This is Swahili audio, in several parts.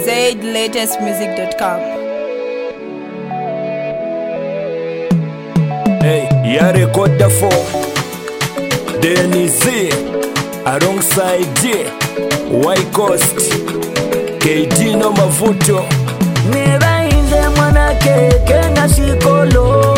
ZLatestmusic.com. Hey, ya record the four Denizee alongside J White Coast KD no Mavuto Nibainze mwana keke na sikolo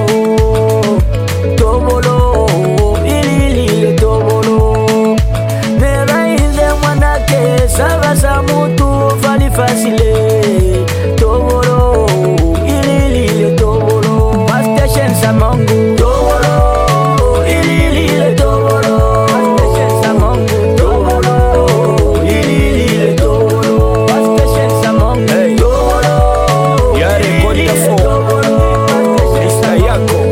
Tobolo, ililile tobolo Nibainze mwana ke sabasa mutu fali fasile Tobolo, ililile tobolo Pastation samongu Tobolo, ililile tobolo Pastation samongu Tobolo, ililile tobolo Pastation samongu Hey, ya record the four Mr. Yako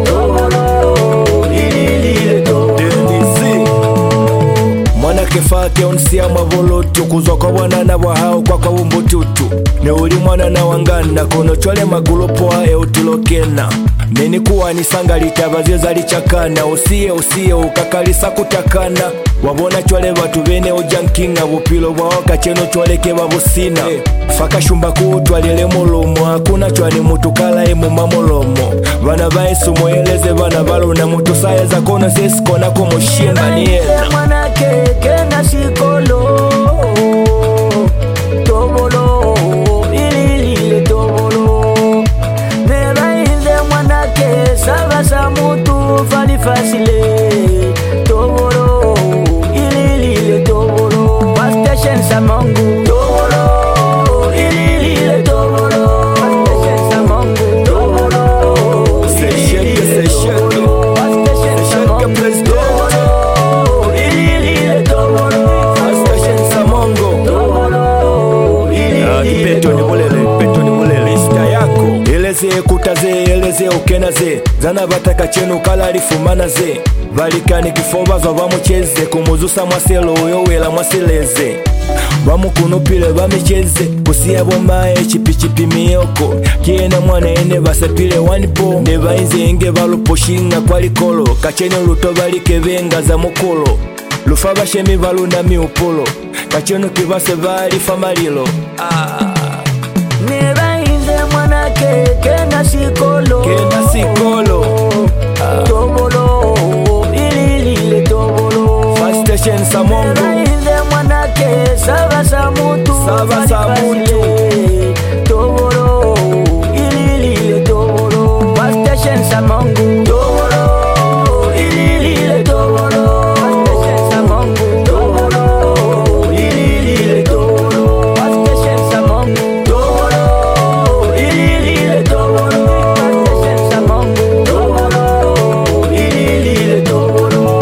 Denizee mwana kefake onsia mavolotu kuzwa kwa wanana wahao kwa umbututu ne uli mwana na wangana kono chwale magulu poa eutulokena meni kuwa nisanga litabazie zalichakana usiye ukakalisa kutakana wabona chwale batu bene ojankinga bupilo bwaoka cheno chwaleke babusina faka shumba kutwalile mulumo hakuna chwani mutu kala emu mamolomo bana baisu moeleze bana baluna mutu sayeza kono sesikona kumushinga niena mwana keke na sikolo Tobolo, ililile tobolo Nebainze mwana ke sabasa mutu fali fasile Tobolo, ililile tobolo Pastation samongu Tobolo, ililile tobolo Pastation samongu Tobolo, ililile tobolo Pastation samongu Tobolo, ililile tobolo Pastation samongo Petoni mulele Mr. Yako eleze kutaze eleze ukenaze zana bataka chenu kala lifumanaze balikani kifobazo bamucheze kumuzusa mwaselo oyowela mwasileze bamukunupile bamicheze kusiya bomae chipichipi miyoko kiena mwana ene basepile wanipo nebainze enge baluposhinga kwalikolo kachene luto balikebenga za mukolo lufa bashemi baluna miupolo kacheno kibase balifa malilo Nebainze mwana keke na sikolo Tobolo, ililile tobolo Pastation samongo Nebainze mwana ke sabasa mutu Tobolo, ililile tobolo Pastation samongu Tobolo, ililile tobolo Pastation samongu Tobolo, ililile tobolo Pastation samongu Tobolo, ililile tobolo Pastation samongu Tobolo, ililile tobolo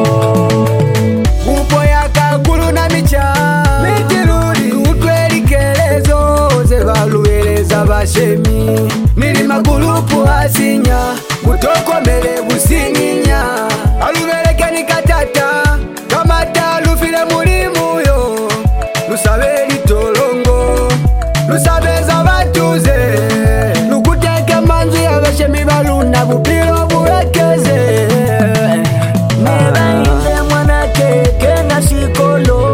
Upo ya kakulu na micha Mitiruri utwelikelezo Zebalueleza bashemi Mili magulupu asinya Mutokomele businginya Alubeleke ni katata Kamata lufile mulimu yo Lusabe litolongo Lusabe za batuze Lukuteke manzu ya bashemi baluna Bupilo buwekeze Nebainze mwana keke na sikolo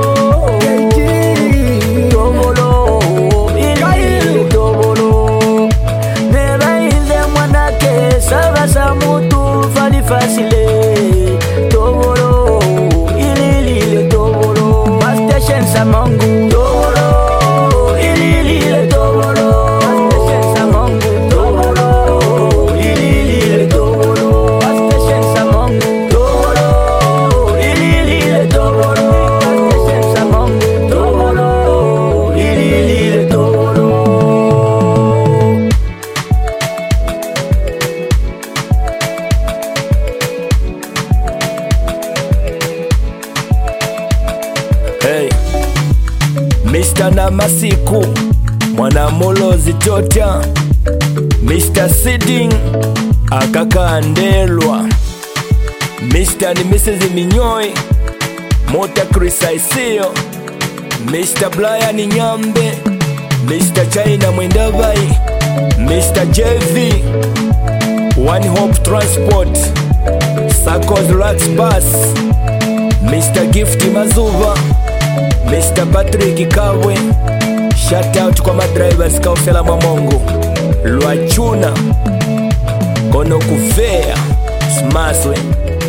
Tobolo, ililile tobolo Nebainze mwana ke sabasa mutu fali fasile Tobolo, ililile tobolo Pastation samongu Tobolo, ililile tobolo Pastation samongu Tobolo, ililile tobolo Pastation samongu Tobolo, ililile tobolo Pastation samongu Tobolo, ililile tobolo Hey, Mr. Namasiku mwana mulozi tota Mr. Siding akakandelwa Mr. ni Mrs. Minyoi Mota Chris Aisio Mr. Brian Nyambe Mr. China Mwendabai Mr. JV One Hope Transport Sakos Rax Bus Mr. Gift Mazuva Mr. Patrick Kawe Shout out kwa madrivers kaufela mamongo Lwachuna Kono kufea Smaswe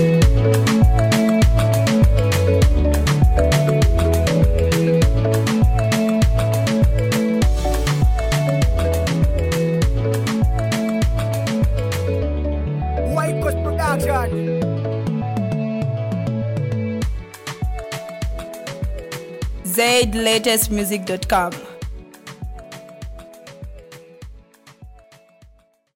White Coast Production. ZLatestmusic.com